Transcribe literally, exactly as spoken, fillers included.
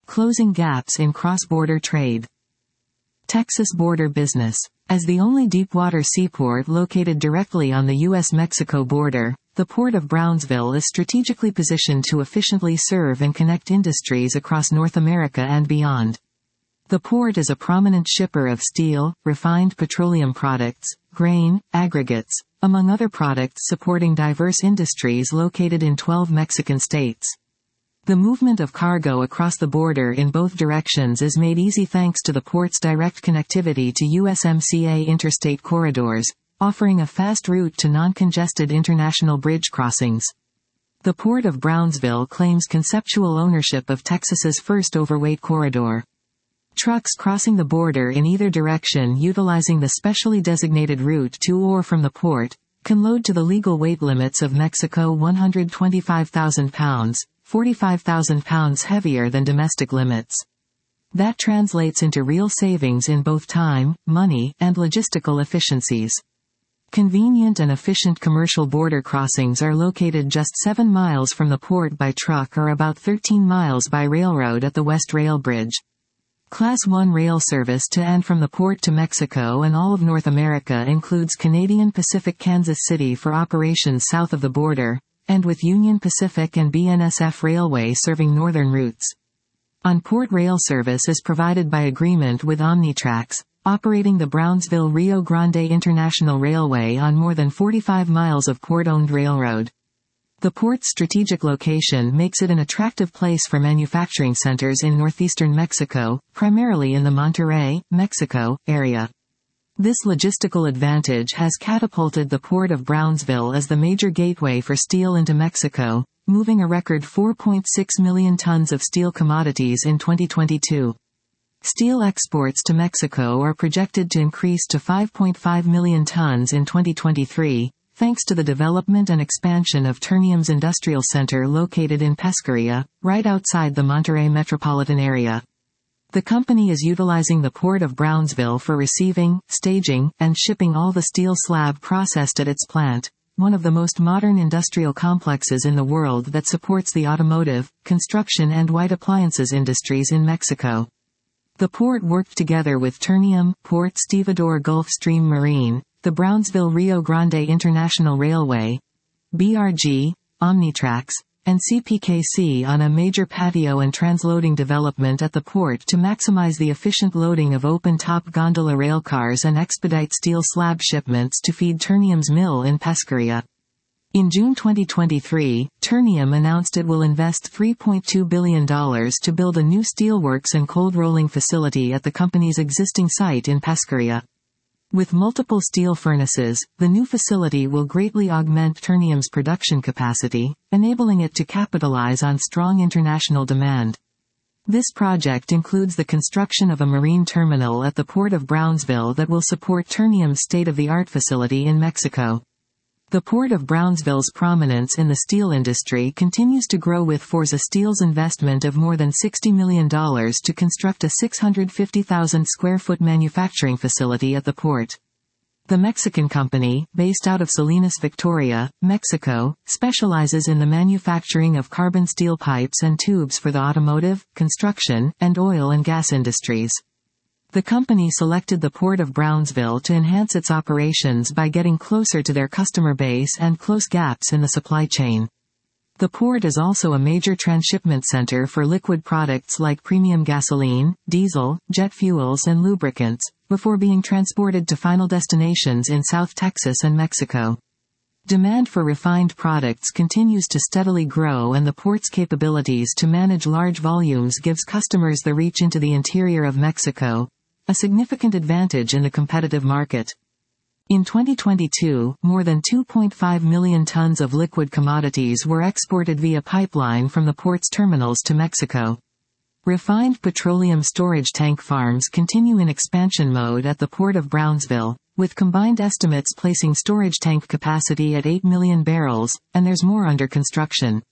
closing gaps in cross-border trade. Texas border business. As the only deepwater seaport located directly on the U S Mexico border, the Port of Brownsville is strategically positioned to efficiently serve and connect industries across North America and beyond. The port is a prominent shipper of steel, refined petroleum products, grain, aggregates, among other products supporting diverse industries located in twelve Mexican states. The movement of cargo across the border in both directions is made easy thanks to the port's direct connectivity to U S M C A interstate corridors, offering a fast route to non-congested international bridge crossings. The Port of Brownsville claims conceptual ownership of Texas's first overweight corridor. Trucks crossing the border in either direction utilizing the specially designated route to or from the port, can load to the legal weight limits of Mexico one hundred twenty-five thousand pounds, forty-five thousand pounds heavier than domestic limits. That translates into real savings in both time, money, and logistical efficiencies. Convenient and efficient commercial border crossings are located just seven miles from the port by truck or about thirteen miles by railroad at the West Rail Bridge. Class one rail service to and from the port to Mexico and all of North America includes Canadian Pacific Kansas City for operations south of the border, and with Union Pacific and B N S F Railway serving northern routes. On-port rail service is provided by agreement with Omnitrax, operating the Brownsville-Rio Grande International Railway on more than forty-five miles of port-owned railroad. The port's strategic location makes it an attractive place for manufacturing centers in northeastern Mexico, primarily in the Monterrey, Mexico, area. This logistical advantage has catapulted the Port of Brownsville as the major gateway for steel into Mexico, moving a record four point six million tons of steel commodities in twenty twenty-two. Steel exports to Mexico are projected to increase to five point five million tons in twenty twenty-three, thanks to the development and expansion of Ternium's industrial center located in Pesqueria, right outside the Monterrey metropolitan area. The company is utilizing the Port of Brownsville for receiving, staging, and shipping all the steel slab processed at its plant, one of the most modern industrial complexes in the world that supports the automotive, construction and white appliances industries in Mexico. The port worked together with Ternium, Port Stevedore Gulfstream Marine, the Brownsville-Rio Grande International Railway, B R G, Omnitrax, and C P K C on a major patio and transloading development at the port to maximize the efficient loading of open-top gondola railcars and expedite steel slab shipments to feed Ternium's mill in Pesqueria. In June twenty twenty-three, Ternium announced it will invest three point two billion dollars to build a new steelworks and cold rolling facility at the company's existing site in Pesqueria. With multiple steel furnaces, the new facility will greatly augment Ternium's production capacity, enabling it to capitalize on strong international demand. This project includes the construction of a marine terminal at the Port of Brownsville that will support Ternium's state-of-the-art facility in Mexico. The Port of Brownsville's prominence in the steel industry continues to grow with Forza Steel's investment of more than sixty million dollars to construct a six hundred fifty thousand square foot manufacturing facility at the port. The Mexican company, based out of Salinas, Victoria, Mexico, specializes in the manufacturing of carbon steel pipes and tubes for the automotive, construction, and oil and gas industries. The company selected the Port of Brownsville to enhance its operations by getting closer to their customer base and close gaps in the supply chain. The port is also a major transshipment center for liquid products like premium gasoline, diesel, jet fuels and lubricants, before being transported to final destinations in South Texas and Mexico. Demand for refined products continues to steadily grow, and the port's capabilities to manage large volumes gives customers the reach into the interior of Mexico, a significant advantage in the competitive market. In twenty twenty-two, more than two point five million tons of liquid commodities were exported via pipeline from the port's terminals to Mexico. Refined petroleum storage tank farms continue in expansion mode at the Port of Brownsville, with combined estimates placing storage tank capacity at eight million barrels, and there's more under construction.